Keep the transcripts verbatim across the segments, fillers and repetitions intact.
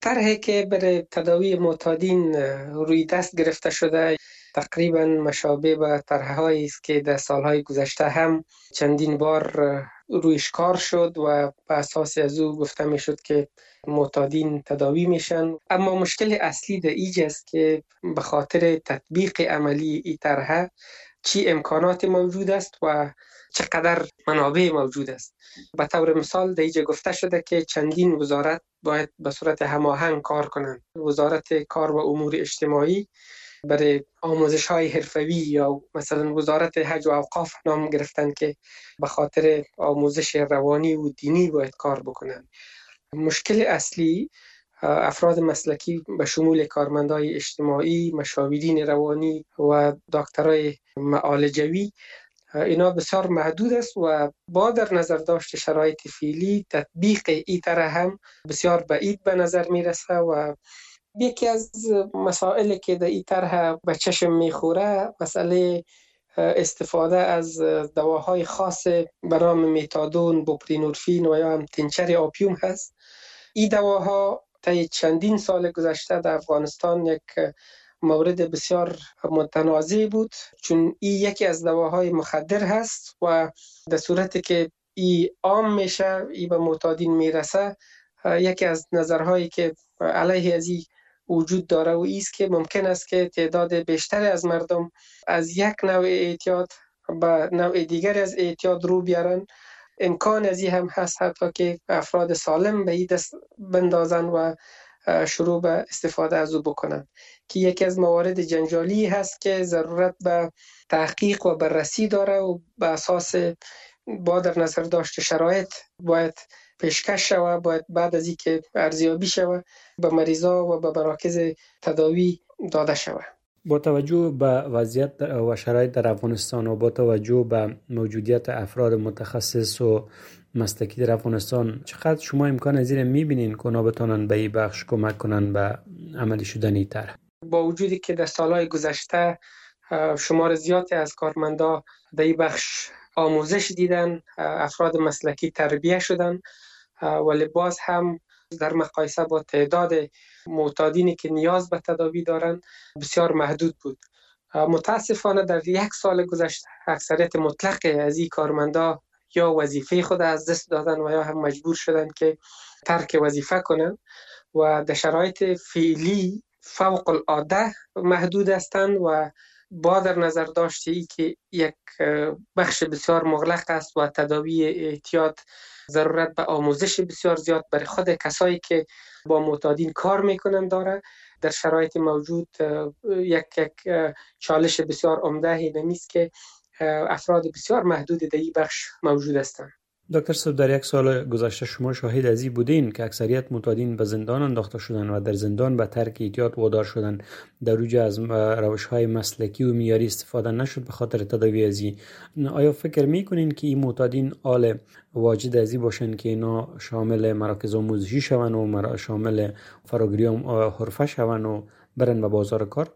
طرحی که برای تداوی معتادین روی دست گرفته شده تقریبا مشابه به طرح‌هایی است که در سالهای گذشته هم چندین بار رویش کار شد و به اساس از او گفته می شد که معتادین تداوی میشن. اما مشکل اصلی در ایج است که به خاطر تطبیق عملی این طرح چی امکانات موجود است و چقدر منابع موجود است. به طور مثال در اینجا گفته شده که چندین وزارت باید به صورت هماهنگ کار کنند. وزارت کار و امور اجتماعی برای آموزش های حرفوی یا مثلا وزارت حج و اوقاف نام گرفتن که به خاطر آموزش روانی و دینی باید کار بکنند. مشکل اصلی افراد مسلکی به شمول کارمندای اجتماعی، مشاورین روانی و دکترای معالجوی اینا بسیار محدود است و با در نظر داشت شرایط فعلی تطبیق این طرح هم بسیار بعید به نظر میرسه و یکی از مسائلی که در این طرح به چشم میخوره مسئله استفاده از دواهای خاص به نام متادون، بوپرینورفین و یا هم تینچر آپیوم هست. این دواها طی چندین سال گذشته در افغانستان یک مورد بسیار متنازع بود، چون این یکی از دواهای مخدر هست و در صورتی که این عام میشه، این به معتادین میرسه، یکی از نظرهایی که علیه از این وجود داره و ایست که ممکن است که تعداد بیشتری از مردم از یک نوع اعتیاد به نوع دیگر از اعتیاد رو بیارن. امکان از این هم هست حتی که افراد سالم به این دست بندازن و شروع به استفاده از او بکنن، که یکی از موارد جنجالی هست که ضرورت به تحقیق و بررسی داره و به اساس با در نظر داشت شرایط باید پیشکش شود، باید بعد از اینکه ارزیابی شود به مریضا و به مراکز تداوی داده شود. با توجه به وضعیت و شرایط در افغانستان و با توجه به موجودیت افراد متخصص و مسلکی در افغانستان، چقدر شما امکان از این می‌بینین که اونا بتونن به این بخش کمک کنن به عملی شدن این طرح؟ با وجودی که در سالهای گذشته شمار زیادی از کارمندا در این بخش آموزش دیدن، افراد مسلکی تربیه شدن، ولی باز هم در مقایسه با تعداد معتادینی که نیاز به تداوی دارن بسیار محدود بود. متاسفانه در یک سال گذشته اکثریت مطلق از این کارمندا یا وظیفه خود از دست دادن و یا هم مجبور شدن که ترک وظیفه کنن و در شرایط فعلی فوق العاده محدود هستند و با در نظر داشتی که یک بخش بسیار مغلق است و تداوی اعتیاد ضرورت به آموزش بسیار زیاد برای خود کسایی که با معتادین کار میکنن داره. در شرایط موجود یک یک چالش بسیار عمده اینمیست که افراد بسیار محدود در این بخش موجود هستند. دکتر صاحب، در یک سال گذشته شما شاهد از این بودین که اکثریت معتادین به زندان انداخته شدن و در زندان به ترک اعتیاد وادار شدن. در اوج از روش‌های مسلکی و معیاری استفاده نشد به خاطر تداوی از این. آیا فکر می‌کنین که این معتادین آل واجد از این باشن که اینا شامل مراکز آموزشی شون و شامل فراگیری حرفه شون و برن به بازار کار؟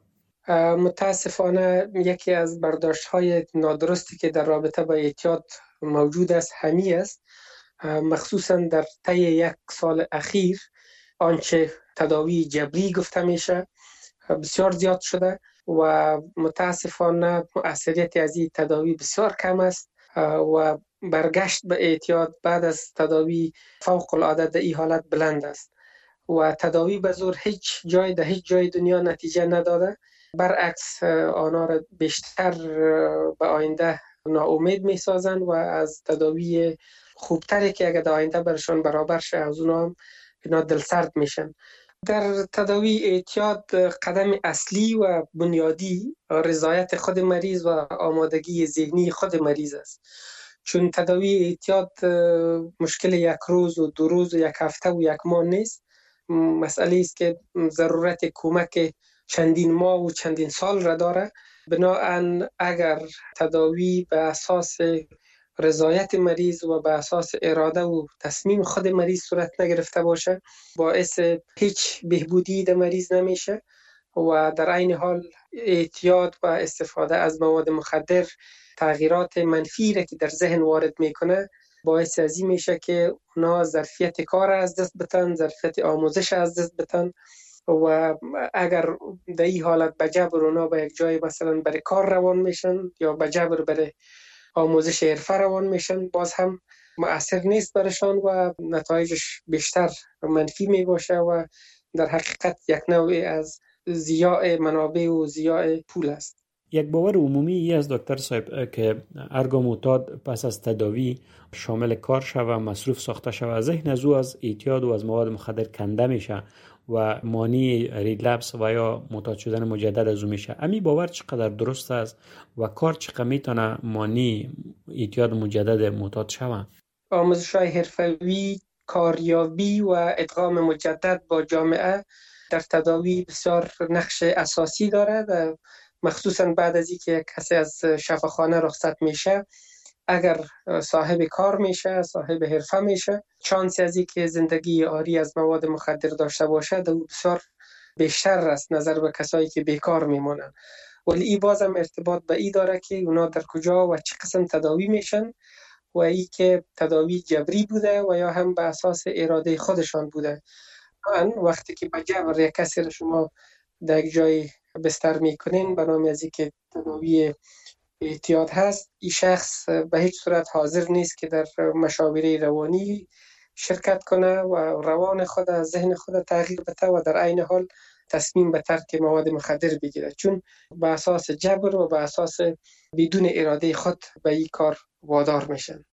متاسفانه یکی از برداشت‌های نادرستی که در رابطه با اعتیاد موجود است همی است، مخصوصا در طی یک سال اخیر آنچه تداوی جبری گفته میشه بسیار زیاد شده و متاسفانه مؤثریت از این تداوی بسیار کم است و برگشت به اعتیاد بعد از تداوی فوق العاده در این حالت بلند است و تداوی به زور هیچ جای در هیچ جای دنیا نتیجه نداده. برعکس آنها را بیشتر به آینده ناامید می سازن و از تداوی خوبتری که اگر در آینده برشان برابر شه از اونها هم اینا دلسرد میشن. در تداوی اعتیاد قدم اصلی و بنیادی رضایت خود مریض و آمادگی ذهنی خود مریض است، چون تداوی اعتیاد مشکل یک روز و دو روز و یک هفته و یک ماه نیست، مسئله است که ضرورت کمک چندین ماه و چندین سال را داره. بنابراین اگر تداوی به اساس رضایت مریض و به اساس اراده و تصمیم خود مریض صورت نگرفته باشه باعث هیچ بهبودی در مریض نمیشه و در عین حال اعتیاد و استفاده از مواد مخدر تغییرات منفی را که در ذهن وارد میکنه باعث از این میشه که اونا ظرفیت کار از دست بدن، ظرفیت آموزش از دست بدن و اگر در این حالت به جبر اونا به یک جای مثلا برای کار روان میشن یا به جبر برای آموزش حرفه روان میشن، باز هم مؤثر نیست برشان و نتایجش بیشتر منفی می باشه و در حقیقت یک نوعی از ضیاع منابع و ضیاع پول است. یک باور عمومی ای است دکتر صاحب که هرگاه معتاد پس از تداوی شامل کار شود و مصروف ساخته شود، ذهن از او از اعتیاد و از مواد مخدر کنده میشه و مانی ریلپس و یا معتاد شدن مجدد از او میشه. امی باور چقدر درست است و کار چقدر میتونه مانی اعتیاد مجدد معتاد شود؟ آموزش‌های حرفه‌ای، کاریابی و ادغام مجدد با جامعه در تداوی بسیار نقش اساسی دارد، مخصوصا بعد از اینکه کسی از شفاخانه رخصت میشه. اگر صاحب کار میشه، صاحب حرفه میشه، چانسی از اینکه زندگی عاری از مواد مخدر داشته باشه در بسیار بیشتر است نظر به کسایی که بیکار میمونن. ولی این بازم ارتباط به این داره که اونا در کجا و چه قسم تداوی میشن و ای که تداوی جبری بوده و یا هم به اساس اراده خودشان بوده. من وقتی که به جبر یک کسی رو شما در یک جای بستر میکنین به نام از که تداوی اعتیاد هست، این شخص به هیچ صورت حاضر نیست که در مشاوره روانی شرکت کنه و روان خود، ذهن خود تغییر بده و در عین حال تصمیم به ترک مواد مخدر بگیره، چون به اساس جبر و به اساس بدون اراده خود به این کار وادار میشن.